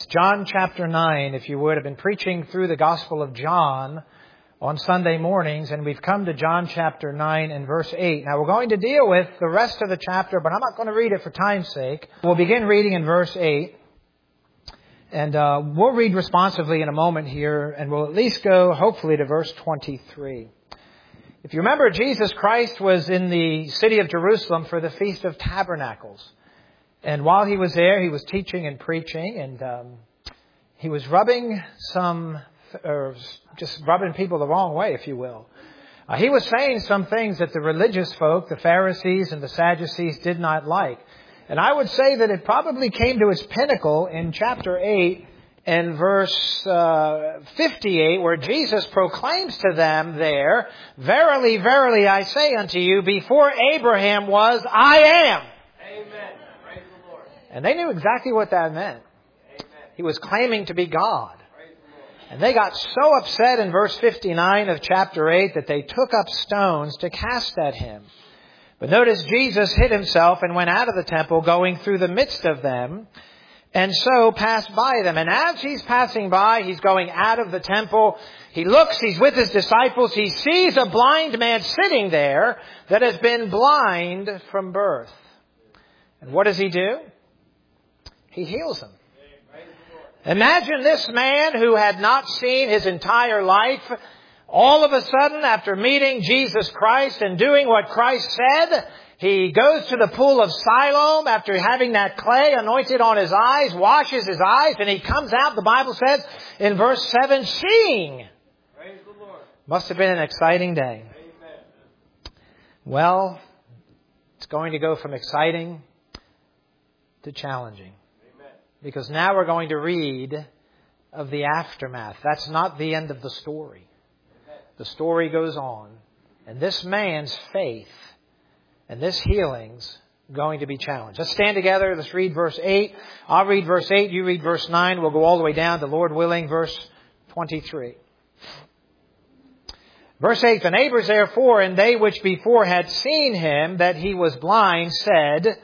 John chapter 9, if you would. I've been preaching through the Gospel of John on Sunday mornings, and we've come to John chapter 9 and verse 8. Now, we're going to deal with the rest of the chapter, but I'm not going to read it for time's sake. We'll begin reading in verse 8, and we'll read responsively in a moment here, and we'll at least go, hopefully, to verse 23. If you remember, Jesus Christ was in the city of Jerusalem for the Feast of Tabernacles. And while he was there, he was teaching and preaching, and he was rubbing just rubbing people the wrong way, if you will. He was saying some things that the religious folk, the Pharisees and the Sadducees, did not like. And I would say that it probably came to its pinnacle in chapter 8 and verse 58, where Jesus proclaims to them there, "Verily, verily, I say unto you, before Abraham was, I am." Amen. Praise the Lord. And they knew exactly what that meant. Amen. He was claiming to be God. Praise the Lord. And they got so upset in verse 59 of chapter 8 that they took up stones to cast at him. But notice Jesus hid himself and went out of the temple, going through the midst of them, and so passed by them. And as he's passing by, he's going out of the temple. He looks, he's with his disciples. He sees a blind man sitting there that has been blind from birth. And what does he do? He heals him. Imagine this man who had not seen his entire life, all of a sudden, after meeting Jesus Christ and doing what Christ said, he goes to the pool of Siloam after having that clay anointed on his eyes, washes his eyes, and he comes out, the Bible says, in verse 7, seeing. Praise the Lord. Must have been an exciting day. Amen. Well, it's going to go from exciting to challenging. Amen. Because now we're going to read of the aftermath. That's not the end of the story. Amen. The story goes on. And this man's faith and this healing's going to be challenged. Let's stand together. Let's read verse 8. I'll read verse 8. You read verse 9. We'll go all the way down to, Lord willing, verse 23. Verse 8, "The neighbors therefore, and they which before had seen him, that he was blind, said,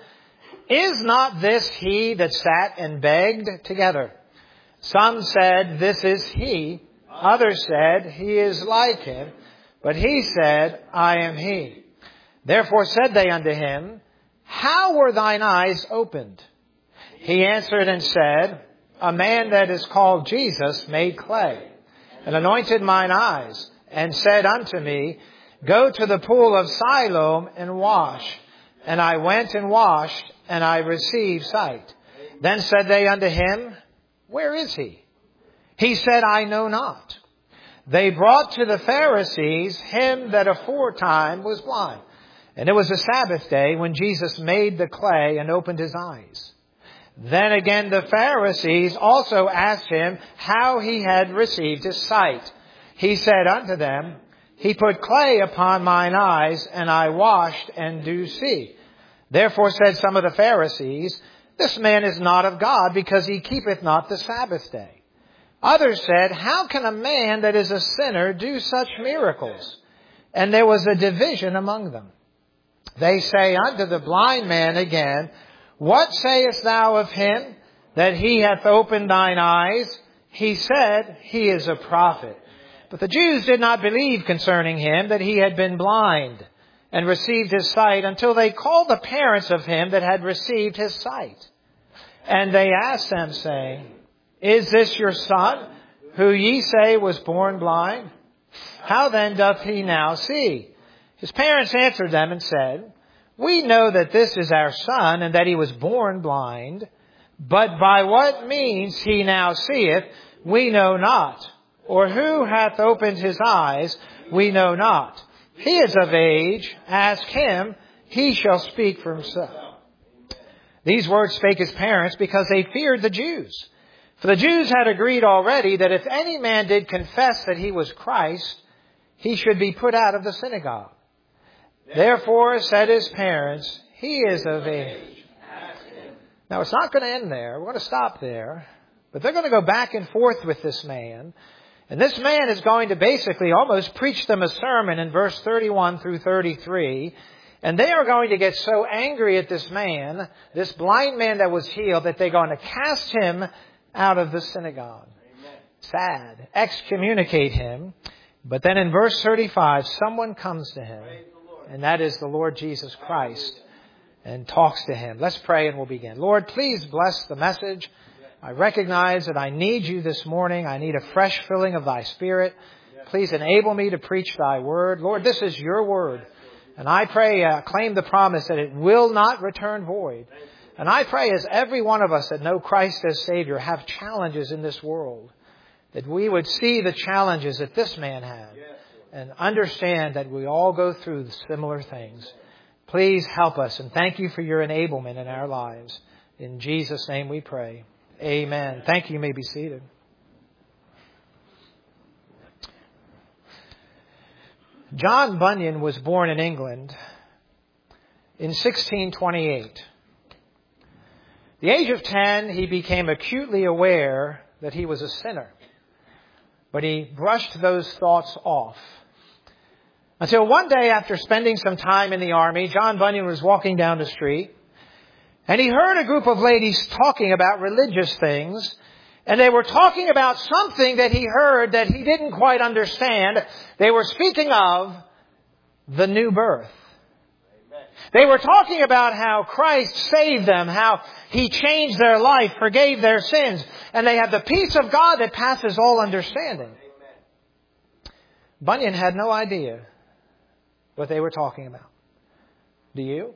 Is not this he that sat and begged together? Some said, This is he. Others said, He is like him. But he said, I am he. Therefore said they unto him, How were thine eyes opened? He answered and said, A man that is called Jesus made clay, and anointed mine eyes, and said unto me, Go to the pool of Siloam and wash. And I went and washed, and I received sight. Then said they unto him, Where is he? He said, I know not. They brought to the Pharisees him that aforetime was blind. And it was a Sabbath day when Jesus made the clay and opened his eyes. Then again the Pharisees also asked him how he had received his sight. He said unto them, He put clay upon mine eyes, and I washed, and do see. Therefore said some of the Pharisees, This man is not of God, because he keepeth not the Sabbath day. Others said, How can a man that is a sinner do such miracles? And there was a division among them. They say unto the blind man again, What sayest thou of him, that he hath opened thine eyes? He said, He is a prophet. But the Jews did not believe concerning him that he had been blind, and received his sight, until they called the parents of him that had received his sight. And they asked them, saying, Is this your son, who ye say was born blind? How then doth he now see? His parents answered them and said, We know that this is our son, and that he was born blind. But by what means he now seeth, we know not. Or who hath opened his eyes, we know not. He is of age. Ask him, he shall speak for himself. These words spake his parents, because they feared the Jews. For the Jews had agreed already that if any man did confess that he was Christ, he should be put out of the synagogue. Therefore said his parents, He is of age. Now it's not going to end there. We're going to stop there. But they're going to go back and forth with this man. And this man is going to basically almost preach them a sermon in verse 31 through 33. And they are going to get so angry at this man, this blind man that was healed, that they're going to cast him out of the synagogue. Amen. Sad. Excommunicate him. But then in verse 35, someone comes to him, Praise the Lord. and that is the Lord Jesus Christ, and talks to him. Let's pray and we'll begin. Lord, please bless the message. I recognize that I need you this morning. I need a fresh filling of thy Spirit. Please enable me to preach thy word. Lord, this is your word. And I pray, claim the promise that it will not return void. And I pray as every one of us that know Christ as Savior have challenges in this world, that we would see the challenges that this man had and understand that we all go through similar things. Please help us, and thank you for your enablement in our lives. In Jesus' name we pray. Amen. Thank you. You may be seated. John Bunyan was born in England in 1628. At the age of 10, he became acutely aware that he was a sinner. But he brushed those thoughts off. Until one day, after spending some time in the army, John Bunyan was walking down the street, and he heard a group of ladies talking about religious things, and they were talking about something that he heard that he didn't quite understand. They were speaking of the new birth. They were talking about how Christ saved them, how He changed their life, forgave their sins, and they have the peace of God that passes all understanding. Bunyan had no idea what they were talking about. Do you?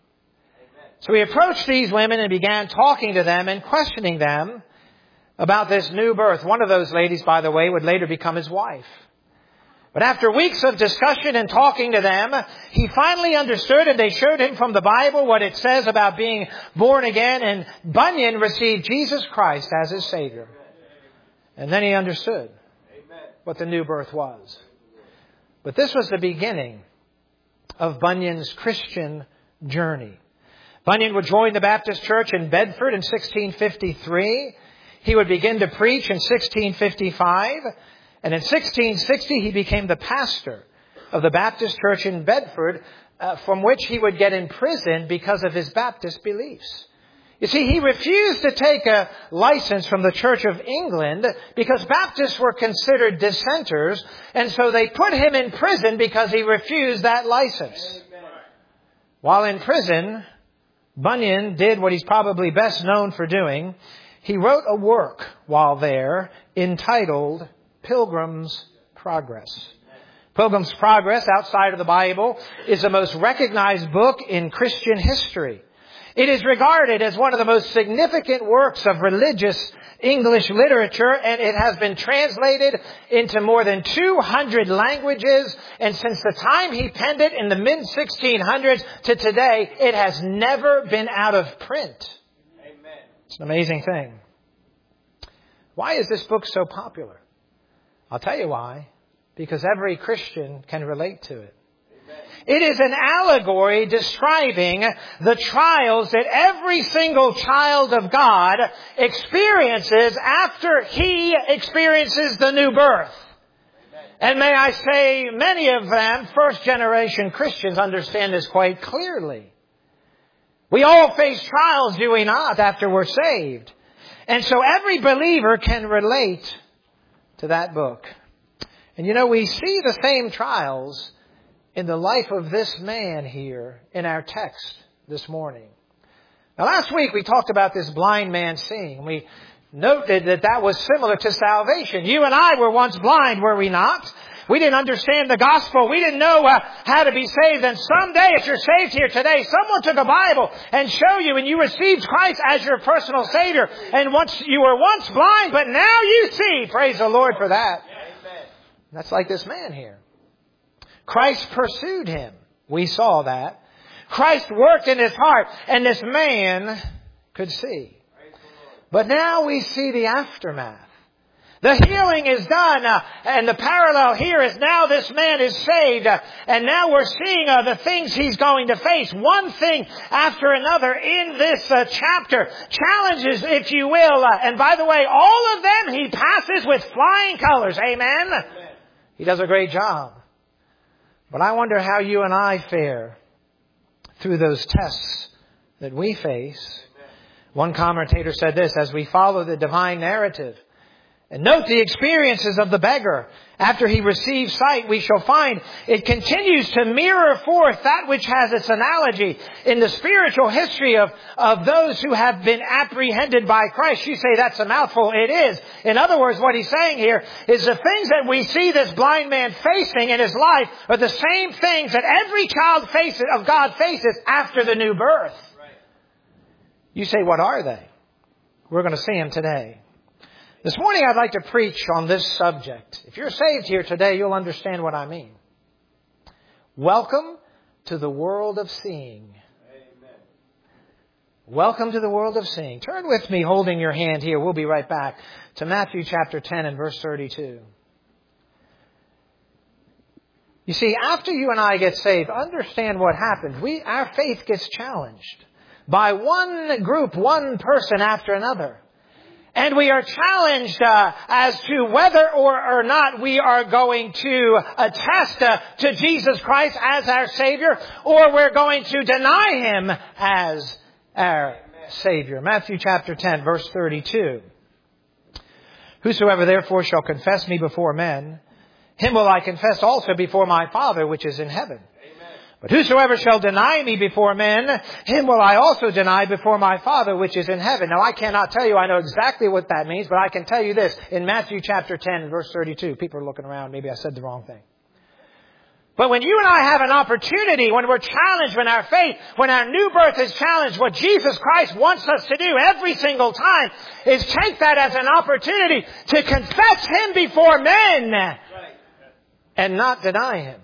So he approached these women and began talking to them and questioning them about this new birth. One of those ladies, by the way, would later become his wife. But after weeks of discussion and talking to them, he finally understood, and they showed him from the Bible what it says about being born again, and Bunyan received Jesus Christ as his Savior. And then he understood what the new birth was. But this was the beginning of Bunyan's Christian journey. Bunyan would join the Baptist Church in Bedford in 1653. He would begin to preach in 1655. And in 1660, he became the pastor of the Baptist Church in Bedford, from which he would get imprisoned because of his Baptist beliefs. You see, he refused to take a license from the Church of England because Baptists were considered dissenters, and so they put him in prison because he refused that license. While in prison, Bunyan did what he's probably best known for doing. He wrote a work while there entitled Pilgrim's Progress. Pilgrim's Progress, outside of the Bible, is the most recognized book in Christian history. It is regarded as one of the most significant works of religious English literature, and it has been translated into more than 200 languages. And since the time he penned it in the mid-1600s to today, it has never been out of print. Amen. It's an amazing thing. Why is this book so popular? I'll tell you why. Because every Christian can relate to it. It is an allegory describing the trials that every single child of God experiences after he experiences the new birth. And may I say, many of them, first-generation Christians, understand this quite clearly. We all face trials, do we not, after we're saved? And so every believer can relate to that book. And you know, we see the same trials in the life of this man here in our text this morning. Now, last week we talked about this blind man seeing. We noted that that was similar to salvation. You and I were once blind, were we not? We didn't understand the gospel. We didn't know how to be saved. And someday, if you're saved here today, someone took a Bible and showed you, and you received Christ as your personal Savior. And you were once blind, but now you see. Praise the Lord for that. Amen. That's like this man here. Christ pursued him. We saw that. Christ worked in his heart, and this man could see. But now we see the aftermath. The healing is done, and the parallel here is now this man is saved, and now we're seeing the things he's going to face, one thing after another in this chapter. Challenges, if you will, and by the way, all of them he passes with flying colors. Amen? He does a great job. But I wonder how you and I fare through those tests that we face. One commentator said this: as we follow the divine narrative and note the experiences of the beggar after he receives sight, we shall find it continues to mirror forth that which has its analogy in the spiritual history of those who have been apprehended by Christ. You say that's a mouthful. It is. In other words, what he's saying here is the things that we see this blind man facing in his life are the same things that every child of God faces after the new birth. Right. You say, what are they? We're going to see them today. This morning I'd like to preach on this subject. If you're saved here today, you'll understand what I mean. Welcome to the world of seeing. Amen. Welcome to the world of seeing. Turn with me, holding your hand here. We'll be right back to Matthew chapter 10 and verse 32. You see, after you and I get saved, understand what happens. Our faith gets challenged by one group, one person after another. And we are challenged as to whether or not we are going to attest to Jesus Christ as our Savior, or we're going to deny Him as our Savior. Matthew chapter 10, verse 32. Whosoever therefore shall confess me before men, him will I confess also before my Father which is in heaven. But whosoever shall deny me before men, him will I also deny before my Father which is in heaven. Now I cannot tell you, I know exactly what that means, but I can tell you this. In Matthew chapter 10 verse 32, people are looking around, maybe I said the wrong thing. But when you and I have an opportunity, when we're challenged, when our faith, when our new birth is challenged, what Jesus Christ wants us to do every single time is take that as an opportunity to confess Him before men and not deny Him.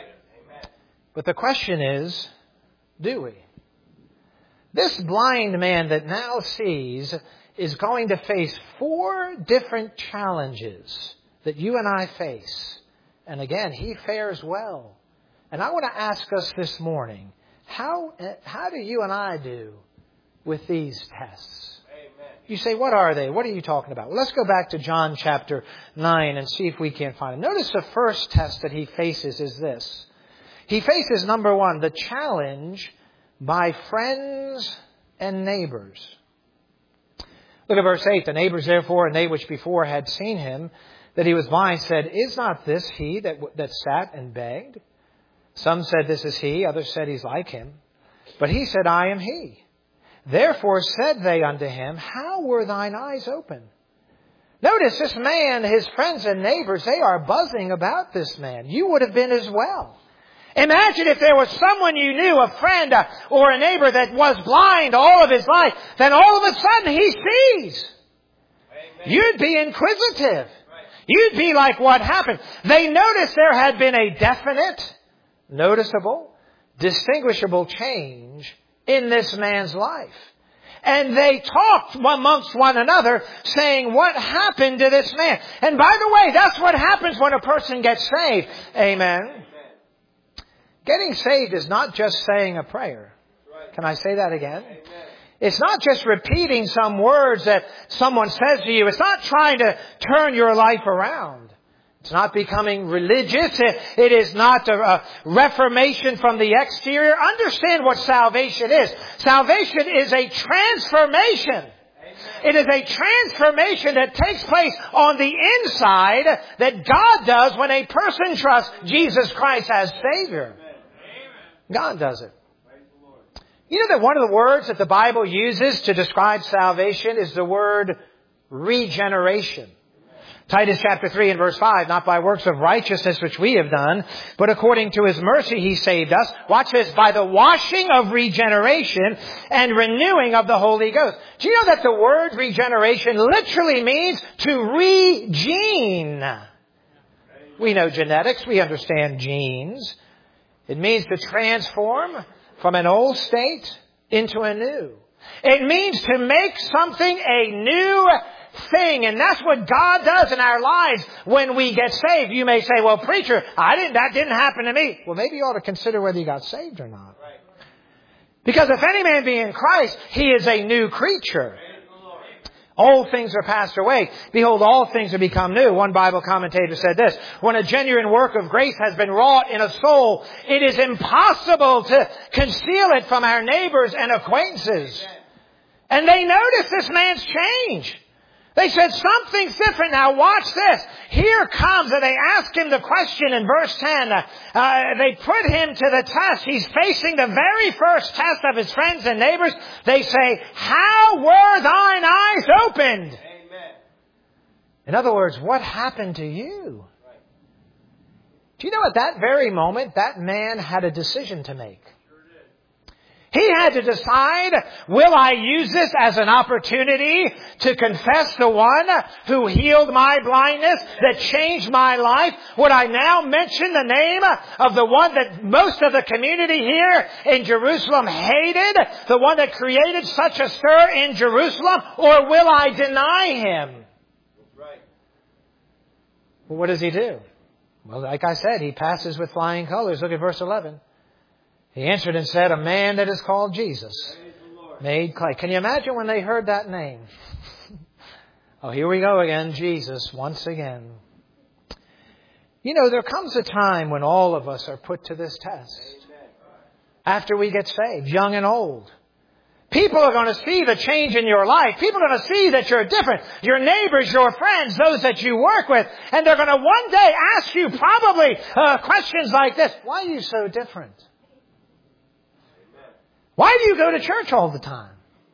But the question is, do we? This blind man that now sees is going to face 4 different challenges that you and I face. And again, he fares well. And I want to ask us this morning, how do you and I do with these tests? Amen. You say, what are they? What are you talking about? Well, let's go back to John chapter 9 and see if we can find it. Notice the first test that he faces is this. He faces, number 1, the challenge by friends and neighbors. Look at verse 8. The neighbors therefore, and they which before had seen him, that he was blind, said, Is not this he that sat and begged? Some said, This is he. Others said, He's like him. But he said, I am he. Therefore said they unto him, How were thine eyes open? Notice this man, his friends and neighbors, they are buzzing about this man. You would have been as well. Imagine if there was someone you knew, a friend or a neighbor that was blind all of his life, then all of a sudden he sees. Amen. You'd be inquisitive. Right. You'd be like, what happened? They noticed there had been a definite, noticeable, distinguishable change in this man's life. And they talked amongst one another saying, what happened to this man? And by the way, that's what happens when a person gets saved. Amen. Getting saved is not just saying a prayer. Can I say that again? Amen. It's not just repeating some words that someone says to you. It's not trying to turn your life around. It's not becoming religious. It is not a reformation from the exterior. Understand what salvation is. Salvation is a transformation. It is a transformation that takes place on the inside that God does when a person trusts Jesus Christ as Savior. God does it. You know that one of the words that the Bible uses to describe salvation is the word regeneration. Titus chapter 3 and verse 5, not by works of righteousness which we have done, but according to His mercy He saved us. Watch this, by the washing of regeneration and renewing of the Holy Ghost. Do you know that the word regeneration literally means to regene? We know genetics, we understand genes. It means to transform from an old state into a new. It means to make something a new thing. And that's what God does in our lives when we get saved. You may say, well, preacher, that didn't happen to me. Well, maybe you ought to consider whether you got saved or not. Right. Because if any man be in Christ, he is a new creature. Old things are passed away. Behold, all things have become new. One Bible commentator said this: when a genuine work of grace has been wrought in a soul, it is impossible to conceal it from our neighbors and acquaintances. And they noticed this man's change. They said, something's different. Now watch this. Here comes, and they ask him the question in verse 10. They put him to the test. He's facing the very first test of his friends and neighbors. They say, how were thine eyes opened? Amen. In other words, what happened to you? Right. Do you know at that very moment, that man had a decision to make? He had to decide, will I use this as an opportunity to confess the one who healed my blindness, that changed my life? Would I now mention the name of the one that most of the community here in Jerusalem hated, the one that created such a stir in Jerusalem, or will I deny him? That's right. Well, what does he do? Well, like I said, he passes with flying colors. Look at verse 11. He answered and said, a man that is called Jesus made clay. Can you imagine when they heard that name? Oh, here we go again, Jesus, once again. You know, there comes a time when all of us are put to this test. After we get saved, young and old. People are going to see the change in your life. People are going to see that you're different. Your neighbors, your friends, those that you work with. And they're going to one day ask you probably questions like this. Why are you so different? Why do you go to church all the time?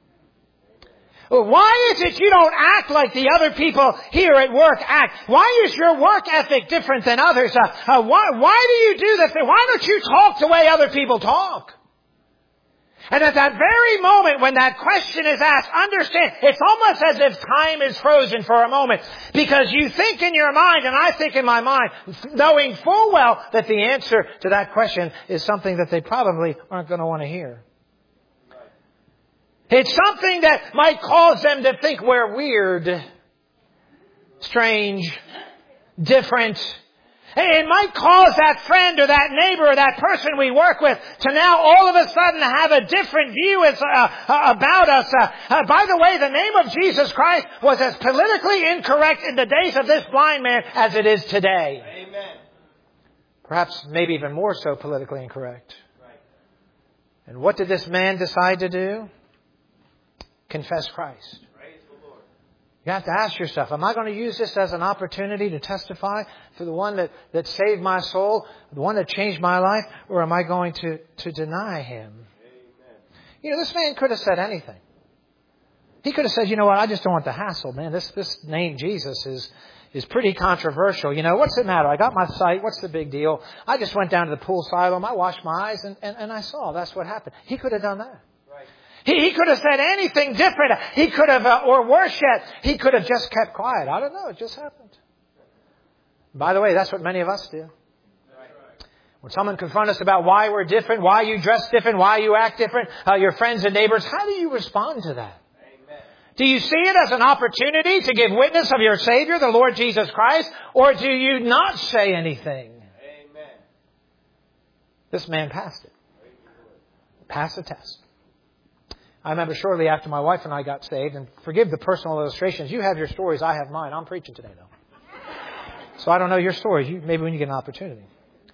Why is it you don't act like the other people here at work act? Why is your work ethic different than others? Why do you do this? Why don't you talk the way other people talk? And at that very moment when that question is asked, understand, it's almost as if time is frozen for a moment. Because you think in your mind, and I think in my mind, knowing full well that the answer to that question is something that they probably aren't going to want to hear. It's something that might cause them to think we're weird, strange, different. It might cause that friend or that neighbor or that person we work with to now all of a sudden have a different view about us. By the way, the name of Jesus Christ was as politically incorrect in the days of this blind man as it is today. Amen. Perhaps maybe even more so politically incorrect. Right. And what did this man decide to do? Confess Christ. Praise the Lord. You have to ask yourself, am I going to use this as an opportunity to testify to the one that saved my soul, the one that changed my life, or am I going to deny him? Amen. You know, this man could have said anything. He could have said, you know what, I just don't want the hassle, man. This name Jesus is pretty controversial. You know, what's the matter? I got my sight. What's the big deal? I just went down to the pool silo. I washed my eyes and I saw. That's what happened. He could have done that. He could have said anything different. He could have, or worse yet, he could have just kept quiet. I don't know. It just happened. By the way, that's what many of us do. When someone confronts us about why we're different, why you dress different, why you act different, your friends and neighbors, how do you respond to that? Amen. Do you see it as an opportunity to give witness of your Savior, the Lord Jesus Christ, or do you not say anything? Amen. This man passed it. Passed the test. I remember shortly after my wife and I got saved, and forgive the personal illustrations. You have your stories, I have mine. I'm preaching today, though. So I don't know your stories. Maybe when you get an opportunity.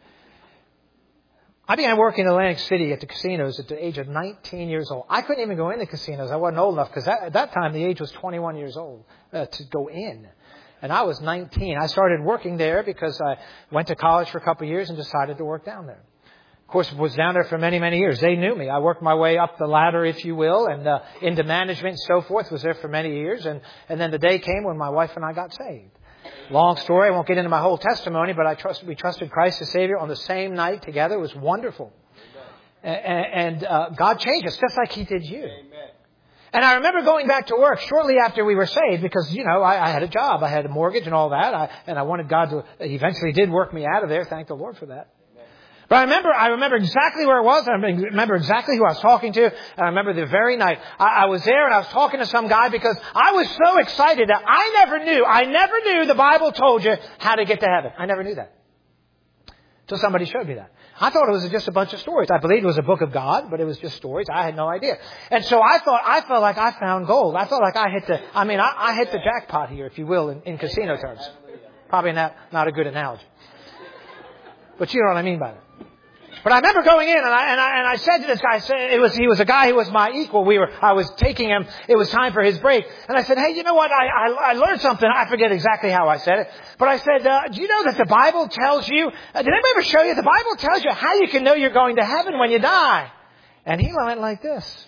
I began working in Atlantic City at the casinos at the age of 19 years old. I couldn't even go in the casinos. I wasn't old enough because at that time the age was 21 years old to go in. And I was 19. I started working there because I went to college for a couple of years and decided to work down there. Of course, was down there for many, many years. They knew me. I worked my way up the ladder, if you will, and into management and so forth. Was there for many years. And then the day came when my wife and I got saved. Long story. I won't get into my whole testimony, but we trusted Christ as Savior on the same night together. It was wonderful. And God changed us just like He did you. Amen. And I remember going back to work shortly after we were saved because, you know, I had a job. I had a mortgage and all that. And I wanted God to, He eventually did work me out of there. Thank the Lord for that. But I remember exactly where it was. I remember exactly who I was talking to. And I remember the very night I was there and I was talking to some guy because I was so excited that I never knew the Bible told you how to get to heaven. I never knew that. Until somebody showed me that. I thought it was just a bunch of stories. I believed it was a book of God, but it was just stories. I had no idea. And so I felt like I found gold. I felt like I hit the jackpot here, if you will, in casino terms. Probably not a good analogy. But you know what I mean by that. But I remember going in and I said to this guy, he was a guy who was my equal. I was taking him. It was time for his break. And I said, hey, you know what? I learned something. I forget exactly how I said it. But I said, do you know that the Bible tells you, did anybody ever show you? The Bible tells you how you can know you're going to heaven when you die. And he went like this.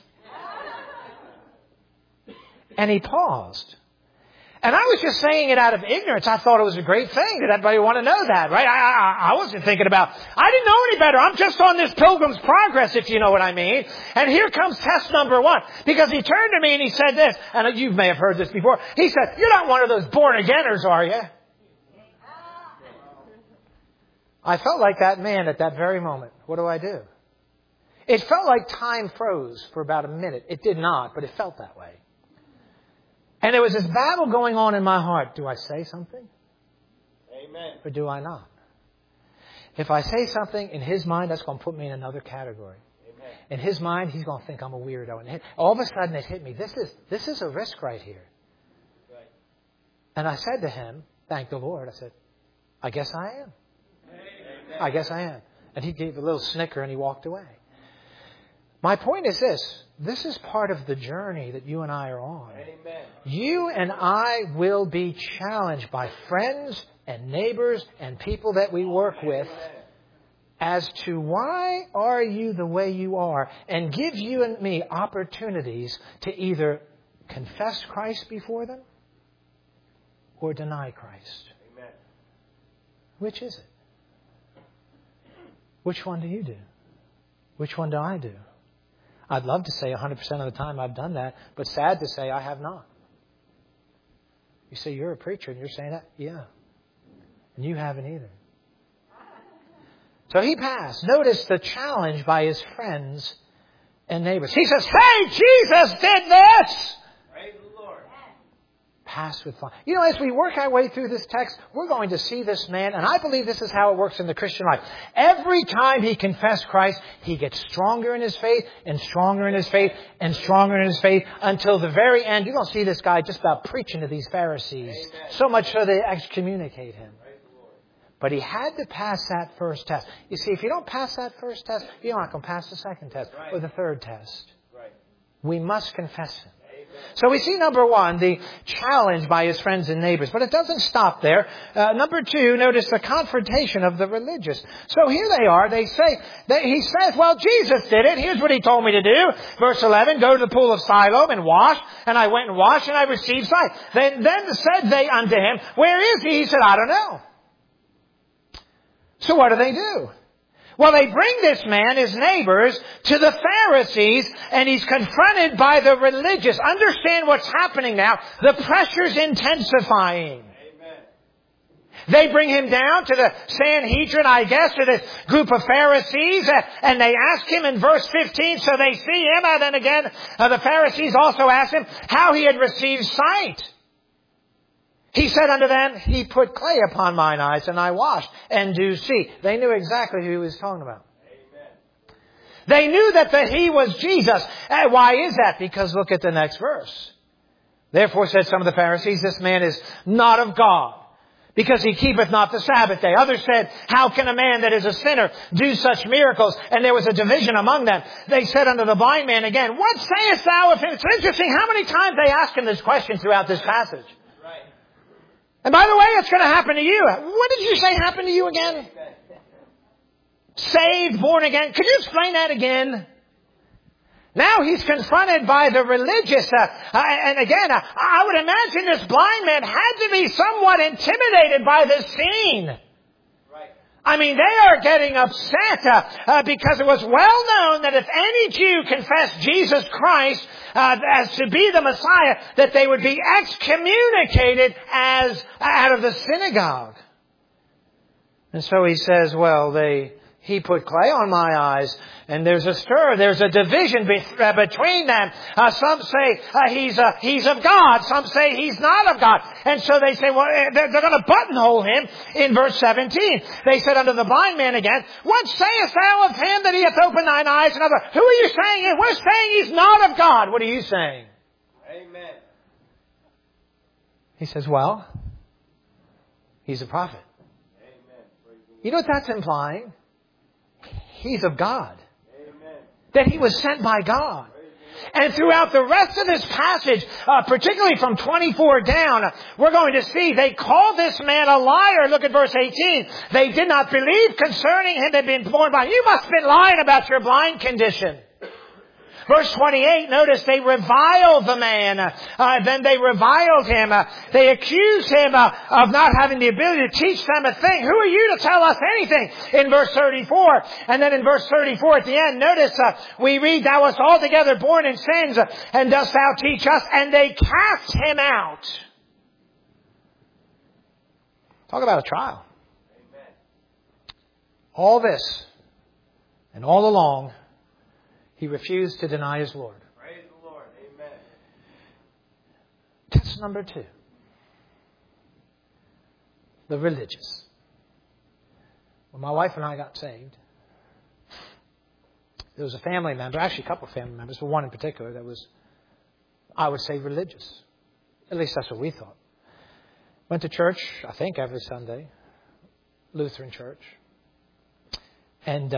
And he paused. And I was just saying it out of ignorance. I thought it was a great thing. Did everybody want to know that, right? I wasn't thinking about, I didn't know any better. I'm just on this pilgrim's progress, if you know what I mean. And here comes test number 1. Because he turned to me and he said this, and you may have heard this before. He said, you're not one of those born-againers, are you? I felt like that man at that very moment. What do? It felt like time froze for about a minute. It did not, but it felt that way. And there was this battle going on in my heart. Do I say something? Amen. Or do I not? If I say something, in his mind, that's going to put me in another category. Amen. In his mind, he's going to think I'm a weirdo. And all of a sudden it hit me. This is a risk right here. Right. And I said to him, thank the Lord, I said, I guess I am. Amen. I guess I am. And he gave a little snicker and he walked away. My point is this. This is part of the journey that you and I are on. Amen. You and I will be challenged by friends and neighbors and people that we work with as to why are you the way you are, and give you and me opportunities to either confess Christ before them or deny Christ. Amen. Which is it? Which one do you do? Which one do I do? I'd love to say 100% of the time I've done that, but sad to say I have not. You say, you're a preacher and you're saying that? Yeah. And you haven't either. So he passed. Notice the challenge by his friends and neighbors. He says, hey, Jesus did this! Praise the Lord. Passed with fire. You know, as we work our way through this text, we're going to see this man, and I believe this is how it works in the Christian life. Every time he confessed Christ, he gets stronger in his faith, and stronger in his faith, and stronger in his faith, until the very end. You're going to see this guy just about preaching to these Pharisees. Amen. So much so they excommunicate him. Praise the Lord. But he had to pass that first test. You see, if you don't pass that first test, you're not going to pass the second test, or the third test. Right. We must confess him. So we see, number 1, the challenge by his friends and neighbors. But it doesn't stop there. Number 2, notice the confrontation of the religious. So here they are. He says, well, Jesus did it. Here's what he told me to do. Verse 11, go to the pool of Siloam and wash. And I went and washed and I received sight. Then said they unto him, where is he? He said, I don't know. So what do? Well, they bring this man, his neighbors, to the Pharisees, and he's confronted by the religious. Understand what's happening now. The pressure's intensifying. Amen. They bring him down to the Sanhedrin, I guess, to this group of Pharisees, and they ask him in verse 15, so they see him, and then again, the Pharisees also ask him how he had received sight. He said unto them, he put clay upon mine eyes, and I washed, and do see. They knew exactly who he was talking about. Amen. They knew that he was Jesus. Why is that? Because look at the next verse. Therefore said some of the Pharisees, this man is not of God, because he keepeth not the Sabbath day. Others said, how can a man that is a sinner do such miracles? And there was a division among them. They said unto the blind man again, what sayest thou of him? It's interesting how many times they ask him this question throughout this passage. Right. And by the way, it's going to happen to you. What did you say happened to you again? Saved, born again. Could you explain that again? Now he's confronted by the religious. And again, I would imagine this blind man had to be somewhat intimidated by this scene. Right. I mean, they are getting upset because it was well known that if any Jew confessed Jesus Christ as to be the Messiah, that they would be excommunicated as out of the synagogue. And so he says, well, he put clay on my eyes, and there's a stir, there's a division between them. Some say he's of God, some say he's not of God. And so they say, well, they're going to buttonhole him in verse 17. They said unto the blind man again, what sayest thou of him that he hath opened thine eyes? And other, who are you saying? We're saying he's not of God. What are you saying? Amen. He says, well, he's a prophet. Amen. Praise the Lord. You know what that's implying? he's of God. Amen. That he was sent by God. And throughout the rest of this passage, particularly from 24 down, we're going to see they call this man a liar. Look at verse 18. They did not believe concerning him that had been born blind. You must have been lying about your blind condition. Verse 28, notice they reviled the man. Then they reviled him. They accused him of not having the ability to teach them a thing. Who are you to tell us anything? In verse 34. And then in verse 34 at the end, notice we read, thou wast altogether born in sins, and dost thou teach us? And they cast him out. Talk about a trial. Amen. All this, and all along, he refused to deny his Lord. Praise the Lord. Amen. Test number 2. The religious. When my wife and I got saved, there was a family member, actually a couple of family members, but one in particular that was, I would say, religious. At least that's what we thought. Went to church, I think, every Sunday. Lutheran church. And,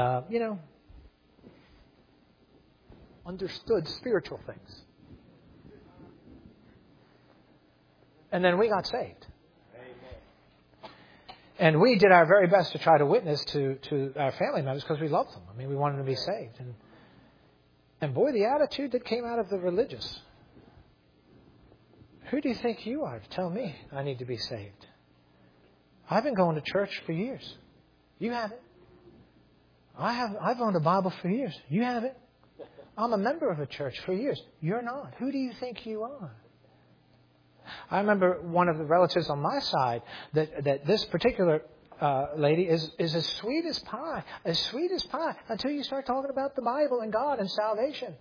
understood spiritual things. And then we got saved. Amen. And we did our very best to try to witness to our family members because we loved them. I mean, we wanted them to be saved. And boy, the attitude that came out of the religious. Who do you think you are to tell me I need to be saved? I've been going to church for years. You haven't. I've owned a Bible for years. You haven't. I'm a member of a church for years. You're not. Who do you think you are? I remember one of the relatives on my side that this particular lady is as sweet as pie. As sweet as pie until you start talking about the Bible and God and salvation.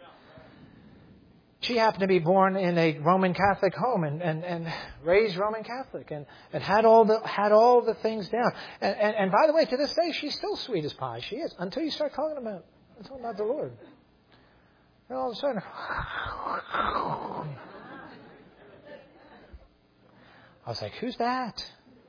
She happened to be born in a Roman Catholic home and raised Roman Catholic and had all the things down. And by the way, to this day, she's still sweet as pie. She is. Until you start talking about the Lord. And all of a sudden, I was like, who's that?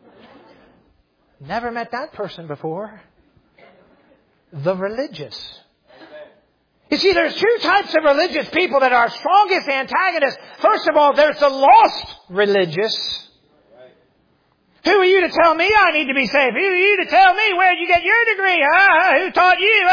Never met that person before. The religious. You see, there's 2 types of religious people that are strongest antagonists. First of all, there's the lost religious. Who are you to tell me I need to be saved? Who are you to tell me where did you get your degree? Who taught you?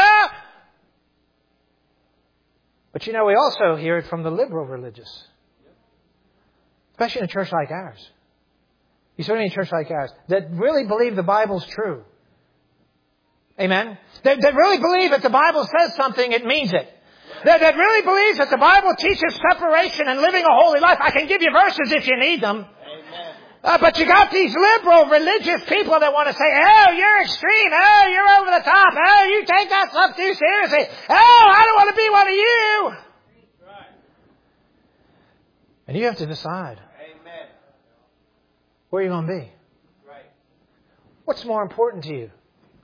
But we also hear it from the liberal religious. Especially in a church like ours. You certainly in a church like ours. That really believe the Bible's true. Amen? That really believe that the Bible says something, it means it. That really believes that the Bible teaches separation and living a holy life. I can give you verses if you need them. But you got these liberal religious people that want to say, oh, you're extreme. Oh, you're over the top. Oh, you take that stuff too seriously. Oh, I don't want to be one of you. Right. And you have to decide. Amen. Where are you going to be? Right. What's more important to you?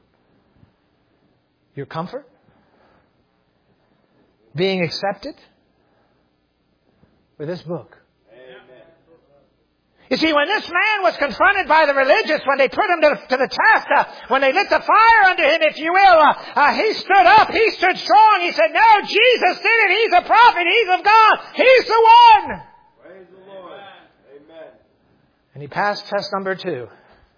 Your comfort? Being accepted? Or this book? You see, when this man was confronted by the religious, when they put him to the test, when they lit the fire under him, if you will, he stood up, he stood strong. He said, no, Jesus did it. He's a prophet. He's of God. He's the one. Praise the Lord. Amen. And he passed test number 2. Amen.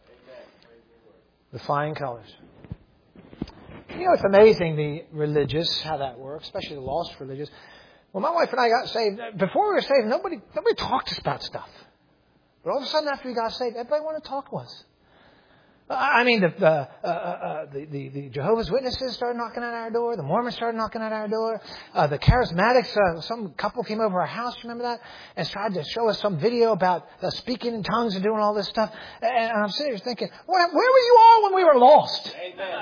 The flying colors. It's amazing, the religious, how that works, especially the lost religious. When my wife and I got saved, before we were saved, nobody talked to us about stuff. But all of a sudden, after we got saved, everybody wanted to talk to us. I mean, the Jehovah's Witnesses started knocking at our door. The Mormons started knocking at our door. The Charismatics, some couple came over our house, remember that? And tried to show us some video about speaking in tongues and doing all this stuff. And I'm sitting here thinking, where were you all when we were lost? Amen.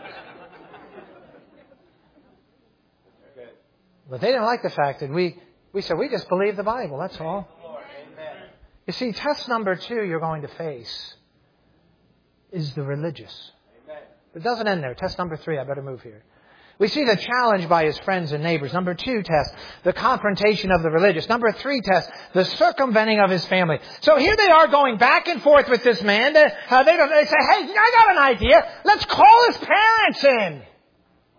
But they didn't like the fact that we said, we just believe the Bible, that's all. Amen. You see, test number 2 you're going to face is the religious. Amen. It doesn't end there. Test number 3, I better move here. We see the challenge by his friends and neighbors. Number 2 test, the confrontation of the religious. Number 3 test, the circumventing of his family. So here they are going back and forth with this man. They say, hey, I got an idea. Let's call his parents in.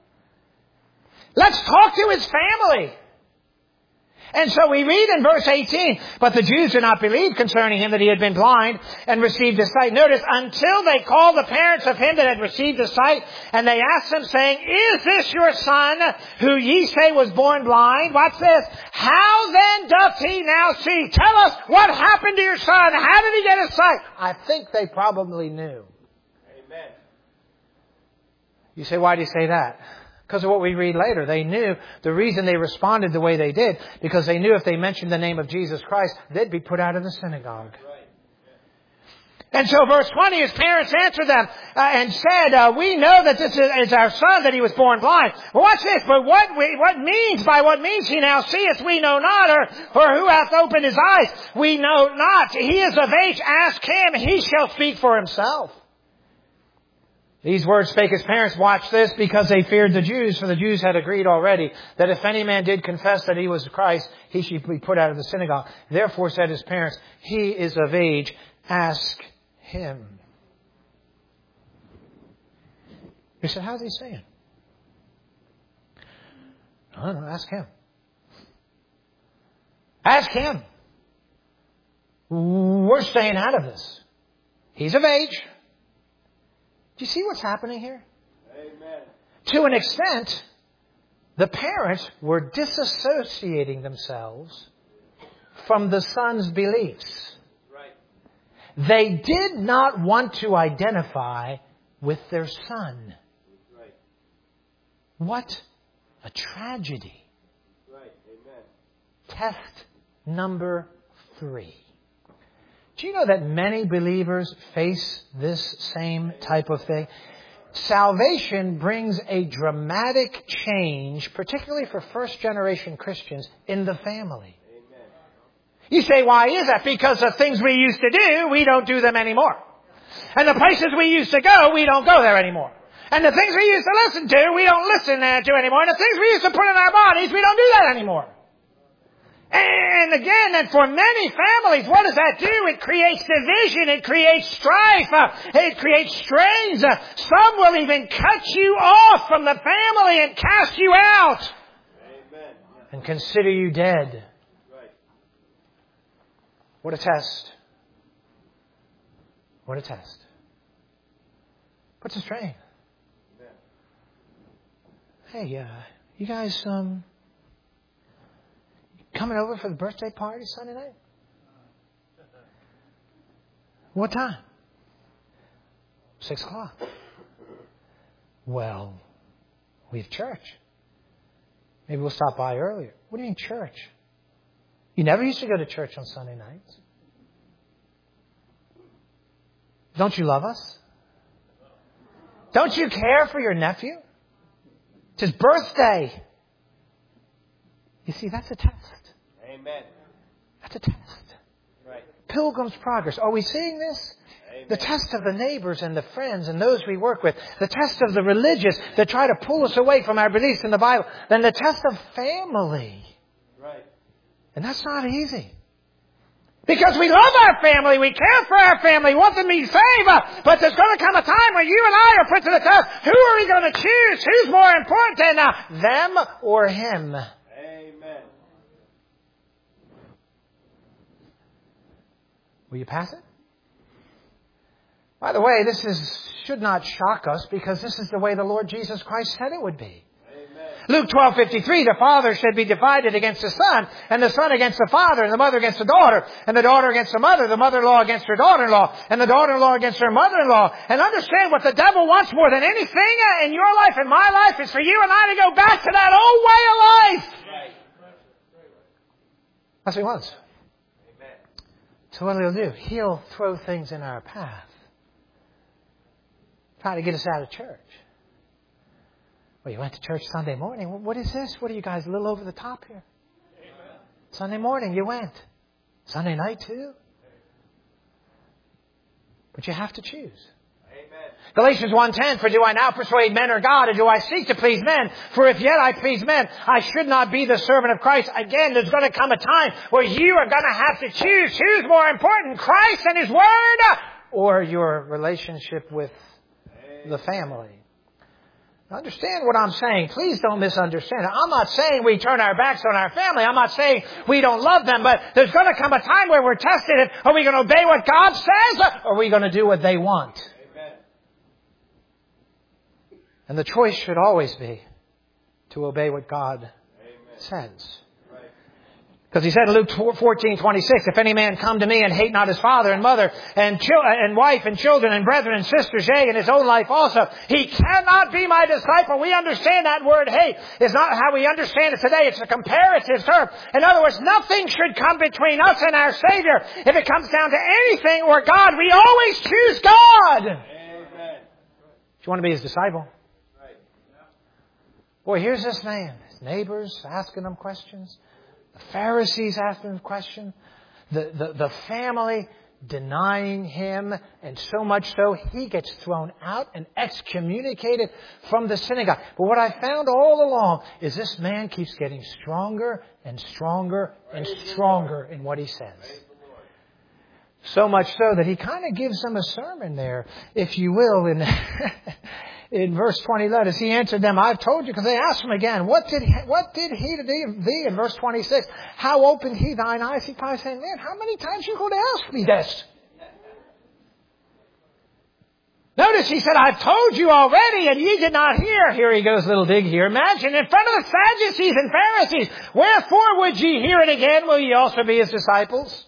Let's talk to his family. And so we read in verse 18, but the Jews did not believe concerning him that he had been blind and received his sight. Notice, until they called the parents of him that had received his sight, and they asked them, saying, is this your son, who ye say was born blind? Watch this. How then doth he now see? Tell us what happened to your son. How did he get his sight? I think they probably knew. Amen. You say, why do you say that? Because of what we read later. They knew the reason they responded the way they did, because they knew if they mentioned the name of Jesus Christ, they'd be put out of the synagogue. Right. And so verse 20, his parents answered them and said, we know that this is our son, that he was born blind. Well, watch this. But what means he now seeth, we know not, or who hath opened his eyes, we know not. He is of age, ask him, he shall speak for himself. These words spake his parents, watch this, because they feared the Jews, for the Jews had agreed already that if any man did confess that he was Christ, he should be put out of the synagogue. Therefore said his parents, he is of age, ask him. He said, how's he saying? I don't know, ask him. Ask him. We're staying out of this. He's of age. Do you see what's happening here? Amen. To an extent, the parents were disassociating themselves from the son's beliefs. Right. They did not want to identify with their son. Right. What a tragedy. Right. Amen. Test number 3. Do you know that many believers face this same type of thing? Salvation brings a dramatic change, particularly for first-generation Christians, in the family. Amen. You say, why is that? Because the things we used to do, we don't do them anymore. And the places we used to go, we don't go there anymore. And the things we used to listen to, we don't listen to anymore. And the things we used to put in our bodies, we don't do that anymore. And again, and for many families, what does that do? It creates division. It creates strife. It creates strains. Some will even cut you off from the family and cast you out. Amen. And consider you dead. Right. What a test. What a test. What's the strain? Amen. Hey, you guys, coming over for the birthday party Sunday night? What time? 6:00. Well, we have church. Maybe we'll stop by earlier. What do you mean church? You never used to go to church on Sunday nights. Don't you love us? Don't you care for your nephew? It's his birthday. You see, that's a test. Amen. That's a test. Right. Pilgrim's Progress. Are we seeing this? Amen. The test of the neighbors and the friends and those we work with. The test of the religious that try to pull us away from our beliefs in the Bible. Then the test of family. Right. And that's not easy. Because we love our family, we care for our family, want them to be saved, but there's going to come a time when you and I are put to the test. Who are we going to choose? Who's more important than them or him? Amen. Will you pass it? By the way, should not shock us, because this is the way the Lord Jesus Christ said it would be. Luke 12:53, the father should be divided against the son, and the son against the father, and the mother against the daughter against the mother-in-law against her daughter-in-law, and the daughter-in-law against her mother-in-law. And understand what the devil wants more than anything in your life and my life is for you and I to go back to that old way of life. Right. That's what he wants. Amen. So what he'll do? He'll throw things in our path. Try to get us out of church. Well, you went to church Sunday morning. What is this? What are you guys, a little over the top here? Amen. Sunday morning you went. Sunday night too? But you have to choose. Amen. Galatians 1:10, for do I now persuade men or God, or do I seek to please men? For if yet I please men, I should not be the servant of Christ. Again, there's going to come a time where you are going to have to choose who's more important, Christ and His Word, or your relationship with the family. Understand what I'm saying. Please don't misunderstand. I'm not saying we turn our backs on our family. I'm not saying we don't love them. But there's going to come a time where we're tested. Are we going to obey what God says? Or are we going to do what they want? Amen. And the choice should always be to obey what God says. Because he said in Luke 14:26, if any man come to me and hate not his father and mother and wife and children and brethren and sisters, yea, and his own life also, he cannot be my disciple. We understand that word hate is not how we understand it today. It's a comparative term. In other words, nothing should come between us and our Savior. If it comes down to anything or God, we always choose God. Amen. Do you want to be his disciple? Right. Boy, here's this man. His neighbors asking him questions. The Pharisees asking him questions. The family denying him. And so much so, he gets thrown out and excommunicated from the synagogue. But what I found all along is this man keeps getting stronger and stronger and stronger in what he says. So much so that he kind of gives them a sermon there, if you will, in verse 20. As he answered them, I've told you, because they asked him again, what did he to thee? In verse 26, how opened he thine eyes? He probably saying, man, how many times you going to ask me this? Notice he said, I've told you already, and ye did not hear. Here he goes, little dig here. Imagine, in front of the Sadducees and Pharisees, wherefore would ye hear it again? Will ye also be his disciples?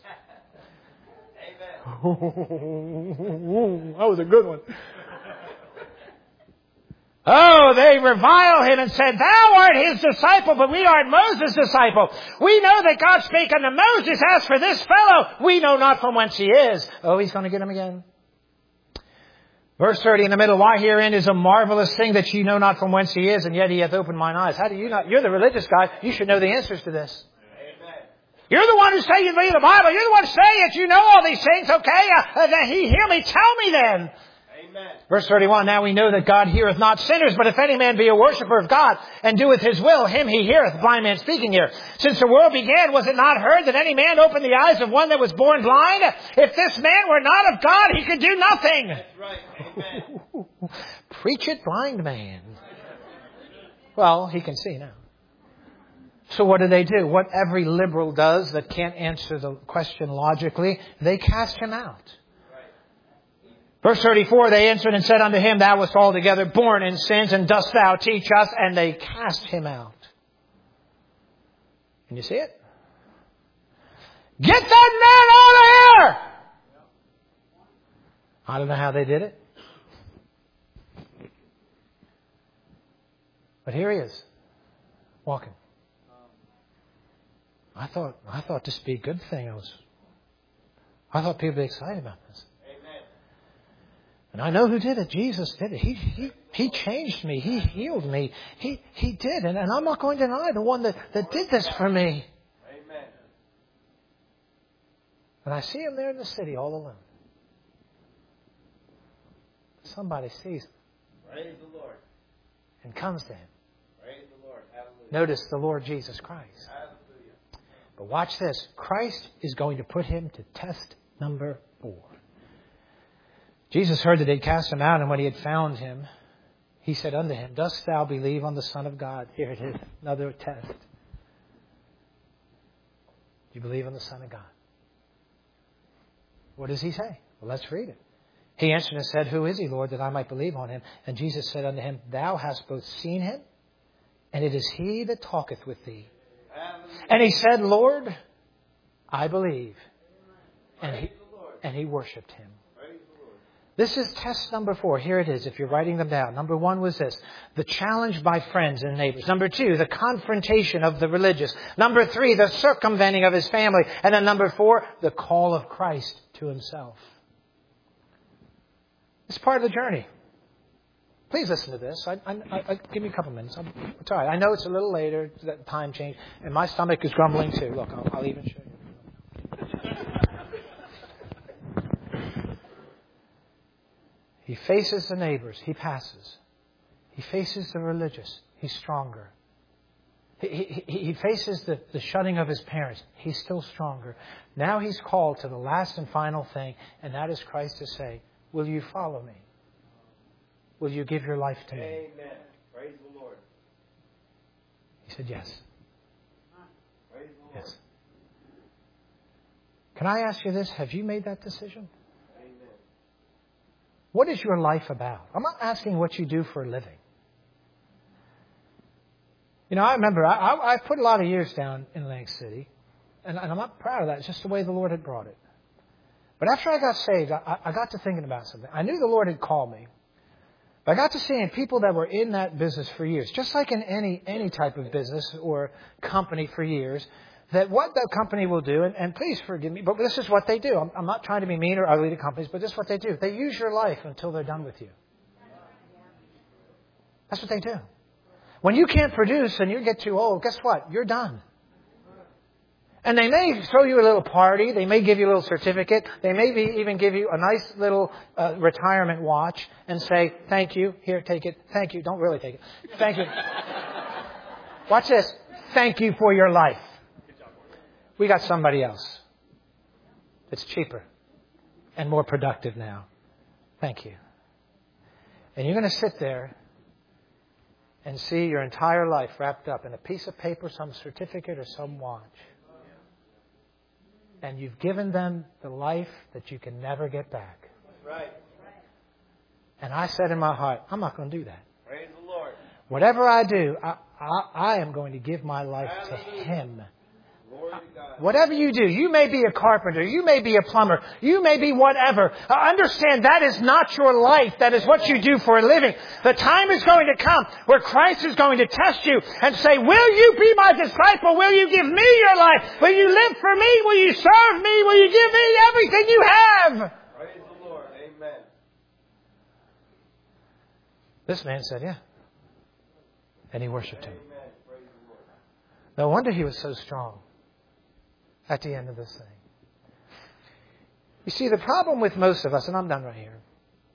That was a good one. Oh, they revile him and said, thou art his disciple, but we are Moses' disciple. We know that God spake unto Moses. As for this fellow, we know not from whence he is. Oh, he's going to get him again. Verse 30 in the middle, why herein is a marvelous thing that ye know not from whence he is, and yet he hath opened mine eyes. How do you not? You're the religious guy. You should know the answers to this. Amen. You're the one who say you believe the Bible. You're the one who say that you know all these things. Okay, hear me. Tell me then. Amen. Verse 31, now we know that God heareth not sinners, but if any man be a worshipper of God and doeth his will, him he heareth. The blind man speaking here. Since the world began, was it not heard that any man opened the eyes of one that was born blind? If this man were not of God, he could do nothing. That's right. Amen. Preach it, blind man. Well, he can see now. So what do? What every liberal does that can't answer the question logically, they cast him out. Verse 34, they answered and said unto him, thou wast altogether born in sins, and dost thou teach us? And they cast him out. Can you see it? Get that man out of here! I don't know how they did it. But here he is, walking. I thought this would be a good thing. I thought people would be excited about this. And I know who did it. Jesus did it. He changed me. He healed me. He did. And I'm not going to deny the one that did this for me. Amen. And I see him there in the city all alone. Somebody sees him. Praise the Lord. And comes to him. Praise the Lord. Hallelujah. Notice the Lord Jesus Christ. Hallelujah. But watch this. Christ is going to put him to test number 4. Jesus heard that they'd cast him out, and when he had found him, he said unto him, dost thou believe on the Son of God? Here it is, another test. Do you believe on the Son of God? What does he say? Well, let's read it. He answered and said, who is he, Lord, that I might believe on him? And Jesus said unto him, thou hast both seen him, and it is he that talketh with thee. Hallelujah. And he said, Lord, I believe. And he worshipped him. This is test number 4. Here it is, if you're writing them down. Number 1 was this, the challenge by friends and neighbors. Number 2, the confrontation of the religious. Number 3, the circumventing of his family. And then number 4, the call of Christ to himself. It's part of the journey. Please listen to this. Give me a couple minutes. It's all right. I know it's a little later, that time change, and my stomach is grumbling too. Look, I'll even show you. He faces the neighbors. He passes. He faces the religious. He's stronger. He faces the shunning of his parents. He's still stronger. Now he's called to the last and final thing, and that is Christ to say, will you follow me? Will you give your life to me? Amen. said yes. Praise the Lord. Yes. Can I ask you this? Have you made that decision? Amen. What is your life about? I'm not asking what you do for a living. You know, I remember I put a lot of years down in Atlantic City, and I'm not proud of that. It's just the way the Lord had brought it. But after I got saved, I got to thinking about something. I knew the Lord had called me. But I got to seeing people that were in that business for years, just like in any type of business or company for years, that what that company will do, and please forgive me, but this is what they do. I'm not trying to be mean or ugly to companies, but this is what they do. They use your life until they're done with you. That's what they do. When you can't produce and you get too old, guess what? You're done. And they may throw you a little party. They may give you a little certificate. They may even give you a nice little retirement watch and say, thank you. Here, take it. Thank you. Don't really take it. Thank you. Watch this. Thank you for your life. We got somebody else that's cheaper and more productive now. Thank you. And you're going to sit there and see your entire life wrapped up in a piece of paper, some certificate, or some watch. And you've given them the life that you can never get back. Right. And I said in my heart, I'm not going to do that. Praise the Lord. Whatever I do, I am going to give my life to Him. Glory to God. Whatever you do, you may be a carpenter, you may be a plumber, you may be whatever. Understand that is not your life. That is what you do for a living. The time is going to come where Christ is going to test you and say, will you be my disciple? Will you give me your life? Will you live for me? Will you serve me? Will you give me everything you have? Praise the Lord. Amen. This man said, yeah. And he worshipped Him. Amen. Praise the Lord. No wonder he was so strong at the end of this thing. You see, the problem with most of us, and I'm done right here,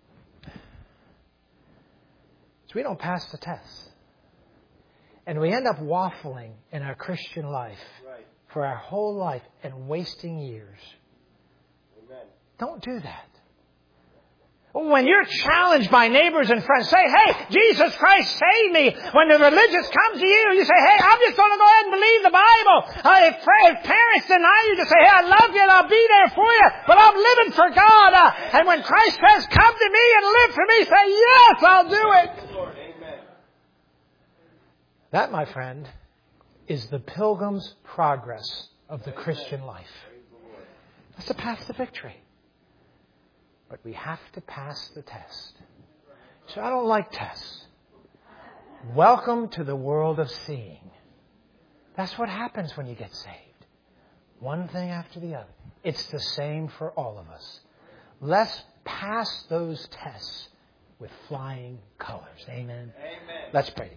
is we don't pass the test. And we end up waffling in our Christian life Right. for our whole life and wasting years. Amen. Don't do that. When you're challenged by neighbors and friends, say, hey, Jesus Christ, save me. When the religious comes to you, you say, hey, I'm just going to go ahead and believe the Bible. If parents deny you, just say, hey, I love you and I'll be there for you, but I'm living for God. And when Christ says, come to me and live for me, say, yes, I'll do it. Praise the Lord. Amen. That, my friend, is the pilgrim's progress of the Christian life. Praise the Lord. That's the path to victory. But we have to pass the test. So I don't like tests. Welcome to the world of seeing. That's what happens when you get saved. One thing after the other. It's the same for all of us. Let's pass those tests with flying colors. Amen. Amen. Let's pray.